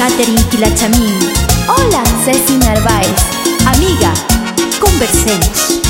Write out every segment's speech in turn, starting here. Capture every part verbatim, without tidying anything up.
Catherine Quilachamín. Hola, Ceci Narváez. Amiga, conversemos.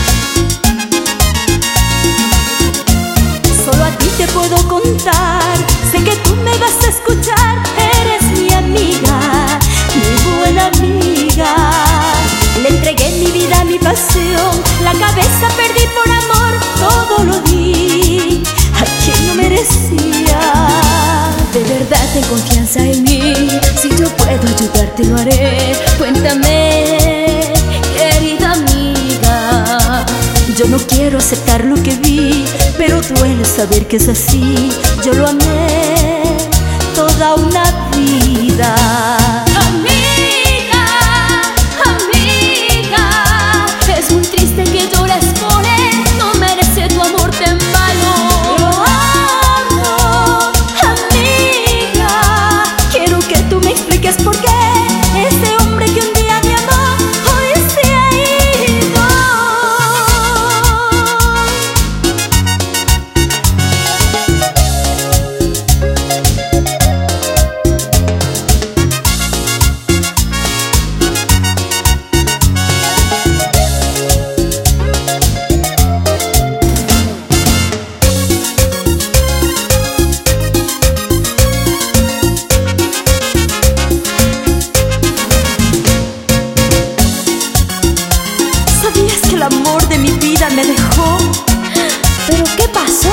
Solo a ti te puedo contar, sé que tú me vas a escuchar. Eres mi amiga, mi buena amiga. Le entregué mi vida, mi pasión, la cabeza perdí por amor, todo lo di a quien no merecía. De verdad ten confianza en mí, si yo puedo ayudarte lo haré. Cuéntame, querida amiga. Yo no quiero aceptar lo que vi, pero duele saber que es así. Yo lo amé toda una vida. Amiga, amiga, es muy triste que llores por él, no merece tu amor tan malo. Lo amo, amiga, quiero que tú me expliques por qué ese hombre que un día me amó hoy se ha ido. ¿Sabías que el amor de mi vida me dejó? ¿Pero qué pasó?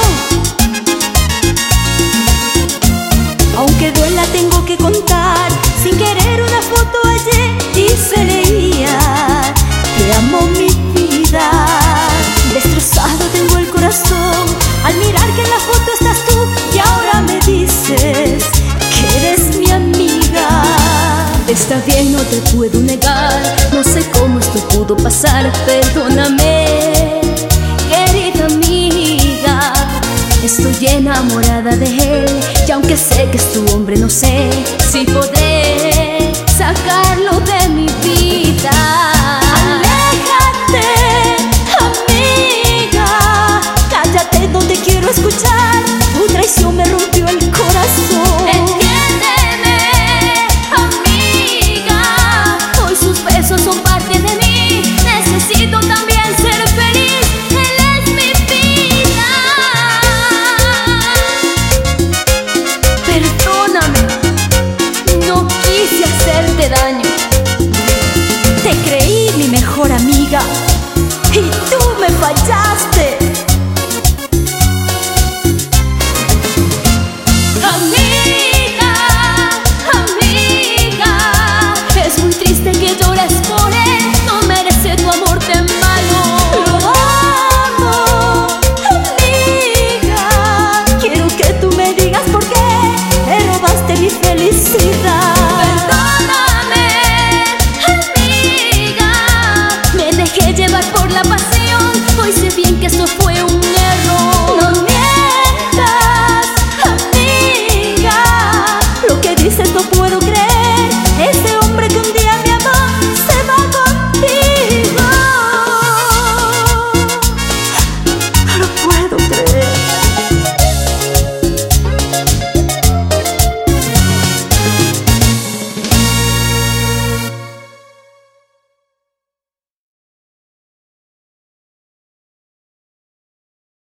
Aunque duela tengo que contar, sin querer una foto hallé y se leía: te amo mi vida. Destrozado tengo el corazón al mirar que en la foto estás tú y ahora me dices que eres mi amiga. Está bien, no te puedo negar, no sé cómo esto pudo pasar, perdóname, querida amiga. Estoy enamorada de él y aunque sé que es tu hombre, no sé si podré